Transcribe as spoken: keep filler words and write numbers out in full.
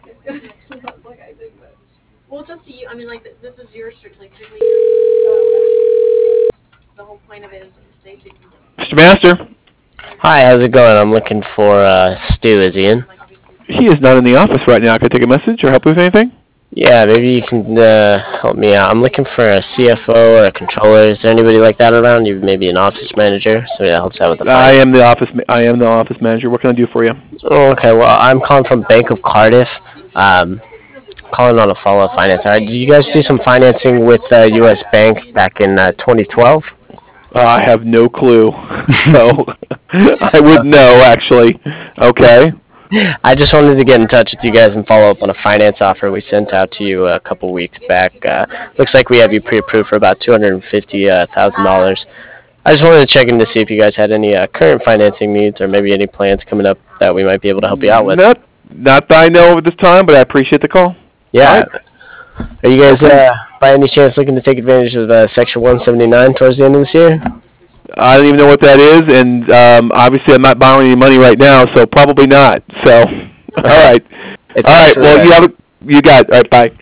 That's like I think that. Well, it's up to you. I mean, like th- this is your strict, like strictly your. Uh, the whole point of it is safety. Mister Master. Hi, how's it going? I'm looking for uh, Stu. Is he in? He is not in the office right now. Can I take a message or help you with anything? Yeah, maybe you can uh, help me out. I'm looking for a C F O or a controller. Is there anybody like that around? You maybe an office manager, so that helps out with the I finance. am the office. I am the office manager. What can I do for you? Oh, okay, well, I'm calling from Bank of Cardiff. Um, calling on a follow-up finance. All right, did you guys do some financing with uh, U S Bank back in uh, twenty twelve? Uh, I have no clue, so I would know actually. Okay. I just wanted to get in touch with you guys and follow up on a finance offer we sent out to you a couple weeks back. Uh, looks like we have you pre-approved for about two hundred fifty thousand dollars. I just wanted to check in to see if you guys had any uh, current financing needs or maybe any plans coming up that we might be able to help you out with. Not, not that I know of at this time, but I appreciate the call. Yeah. Right. Are you guys, uh, by any chance, looking to take advantage of uh, Section one seventy-nine towards the end of this year? I don't even know what that is, and um, obviously I'm not borrowing any money right now, so probably not. So, all right, It's all right. actually, Well, uh, you have a, you got it. All right. Bye.